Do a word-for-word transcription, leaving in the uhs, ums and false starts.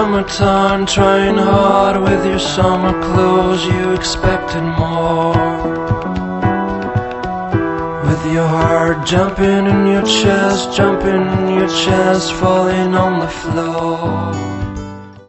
summertime, trying hard with your summer clothes. You expected more, with your heart jumping in your chest, jumping in your chest, falling on the floor.